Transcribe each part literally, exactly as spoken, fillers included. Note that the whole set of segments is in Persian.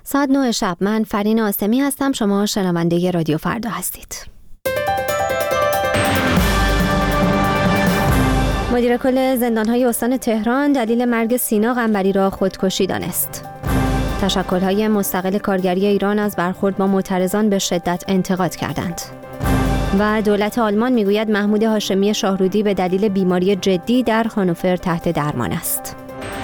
ساعت نه شب. من فرین آسمی هستم. شما شنونده رادیو فردا هستید. مدیر کل زندان‌های استان تهران دلیل مرگ سینا قنبری را خودکشی دانست. تشکل‌های مستقل کارگری ایران از برخورد با معترضان به شدت انتقاد کردند. و دولت آلمان میگوید محمود هاشمی شاهرودی به دلیل بیماری جدی در هانوفر تحت درمان است.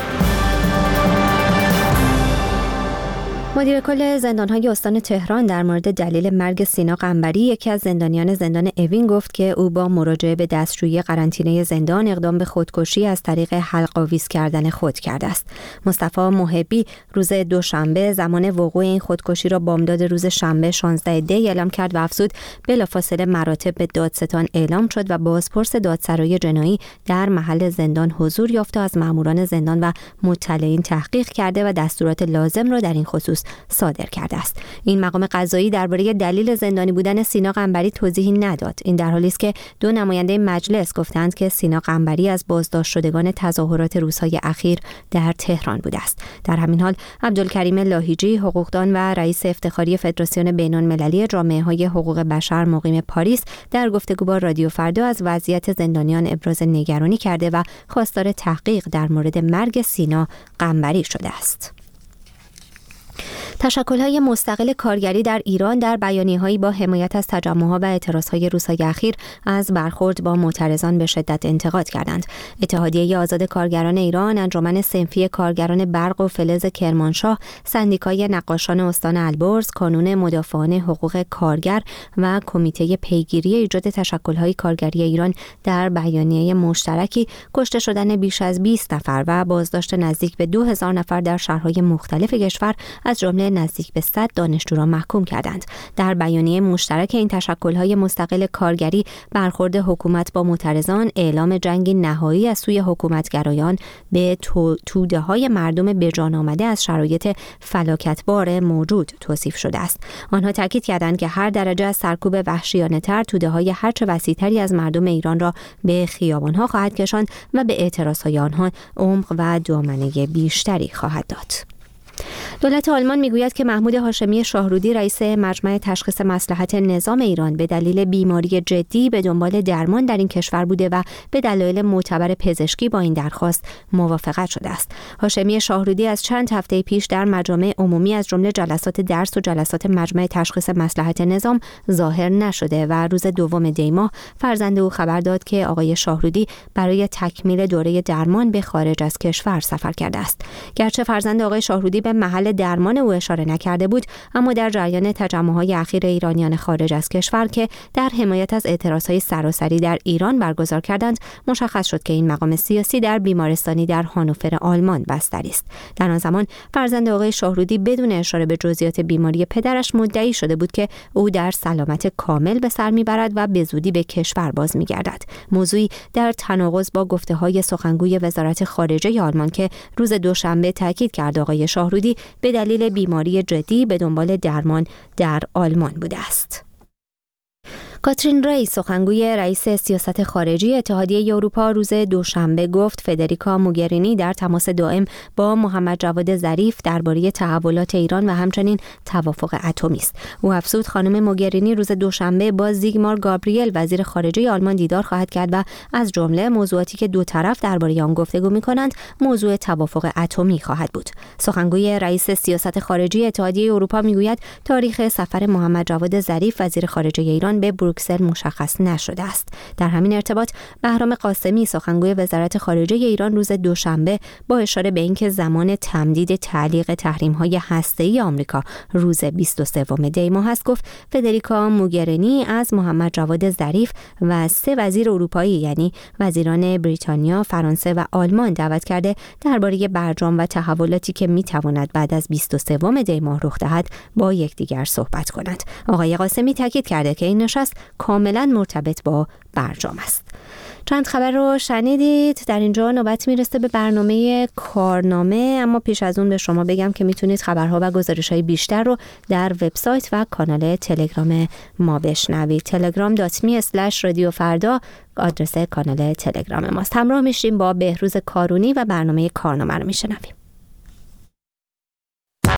مدیر کل زندان‌های استان تهران در مورد دلیل مرگ سینا قنبری، یکی از زندانیان زندان اوین، گفت که او با مراجعه به دستشویی قرنطینه زندان اقدام به خودکشی از طریق حلق‌آویز کردن خود کرده است. مصطفی محبی روز دوشنبه زمان وقوع این خودکشی را بامداد روز شنبه شانزده دی اعلام کرد و افزود بلافاصله مراتب به دادستان اعلام شد و بازپرس دادسرای جنایی در محل زندان حضور یافته از ماموران زندان و مطلعین تحقیق کرده و دستورات لازم را در این خصوص صادر کرده است. این مقام قضایی درباره دلیل زندانی بودن سینا قنبری توضیحی نداد. این در حالی است که دو نماینده مجلس گفتند که سینا قنبری از بازداشت شدگان تظاهرات روزهای اخیر در تهران بوده است. در همین حال عبدالکریم لاهیجی، حقوقدان و رئیس افتخاری فدراسیون بین‌المللی جامعه‌های حقوق بشر مقیم پاریس، در گفتگو با رادیو فردا از وضعیت زندانیان ابراز نگرانی کرده و خواستار تحقیق در مورد مرگ سینا قنبری شده است. تشکل‌های مستقل کارگری در ایران در بیانیه‌هایی با حمایت از تجمع‌ها و اعتراض‌های روزهای اخیر از برخورد با معترضان به شدت انتقاد کردند. اتحادیه آزاد کارگران ایران، انجمن صنفی کارگران برق و فلز کرمانشاه، سندیکای نقاشان استان البرز، کانون مدافعان حقوق کارگر و کمیته پیگیری ایجاد تشکل‌های کارگری ایران در بیانیه مشترکی کشته شدن بیش از بیست نفر و بازداشت نزدیک به دو هزار نفر در شهرهای مختلف کشور از جمله نزدیک به صد دانشجو را محکوم کردند. در بیانیه مشترک این تشکل‌های مستقل کارگری برخورد حکومت با معترضان اعلام جنگی نهایی از سوی حکومتگرایان به توده‌های مردم بجان آمده از شرایط فلاکتبار موجود توصیف شده است. آنها تاکید کردند که هر درجه از سرکوب وحشیانه‌تر توده‌های هرچه وسیع‌تری از مردم ایران را به خیابان‌ها خواهد کشاند و به اعتراض‌های آنها عمق و دامنه بیشتری خواهد داد. دولت آلمان میگوید که محمود هاشمی شاهرودی، رئیس مجمع تشخیص مصلحت نظام ایران، به دلیل بیماری جدی به دنبال درمان در این کشور بوده و به دلایل معتبر پزشکی با این درخواست موافقت شده است. هاشمی شاهرودی از چند هفته پیش در مجامع عمومی از جمله جلسات درس و جلسات مجمع تشخیص مصلحت نظام ظاهر نشده و روز دوم دی ماه فرزند او خبر داد که آقای شاهرودی برای تکمیل دوره درمان به خارج از کشور سفر کرده است. گرچه فرزند آقای شاهرودی به محل درمان او اشاره نکرده بود، اما در جریان تجمع‌های اخیر ایرانیان خارج از کشور که در حمایت از اعتراضهای سراسری در ایران برگزار کردند، مشخص شد که این مقام سیاسی در بیمارستانی در هانوفر آلمان بستری است. در آن زمان فرزند آقای شاهرودی بدون اشاره به جزئیات بیماری پدرش مدعی شده بود که او در سلامت کامل به سر میبرد و به زودی به کشور باز میگردد. موضوعی در تناقض با گفته‌های سخنگوی وزارت خارجه آلمان که روز دوشنبه تاکید کرد آقای شاهرودی به دلیل بیماری جدی به دنبال درمان در آلمان بوده است. کاترین ری، سخنگوی رئیس سیاست خارجی اتحادیه اروپا، روز دوشنبه گفت فدریکا موگرینی در تماس دائم با محمد جواد ظریف درباره تحولات ایران و همچنین توافق اتمی است. او افزود خانم موگرینی روز دوشنبه با زیگمار گابریل، وزیر خارجه آلمان، دیدار خواهد کرد و از جمله موضوعاتی که دو طرف درباره آن گفتگو می‌کنند موضوع توافق اتمی خواهد بود. سخنگوی رئیس سیاست خارجی اتحادیه اروپا میگوید تاریخ سفر محمد جواد ظریف، وزیر خارجه ایران، به بروکسل مشخص نشده است. در همین ارتباط بهرام قاسمی، سخنگوی وزارت خارجه ایران، روز دوشنبه با اشاره به اینکه زمان تمدید تعلیق تحریم‌های هسته‌ای آمریکا روز بیست و سوم دی ماه است، گفت فدریکا موگرینی از محمد جواد ظریف و سه وزیر اروپایی یعنی وزیران بریتانیا، فرانسه و آلمان دعوت کرده درباره برجام و تحولاتی که می‌تواند بعد از بیست و سوم دی ماه رخ دهد با یکدیگر صحبت کنند. آقای قاسمی تاکید کرده که این نشست کاملا مرتبط با برجام است. چند خبر رو شنیدید. در اینجا نوبت میرسه به برنامه کارنامه، اما پیش از اون به شما بگم که میتونید خبرها و گزارش‌های بیشتر رو در وبسایت و کانال تلگرام ما بشنوید. تلگرام دات می اسلش رادیو فردا آدرس کانال تلگرام ماست. همراه میشیم با بهروز کارونی و برنامه کارنامه رو میشنویم.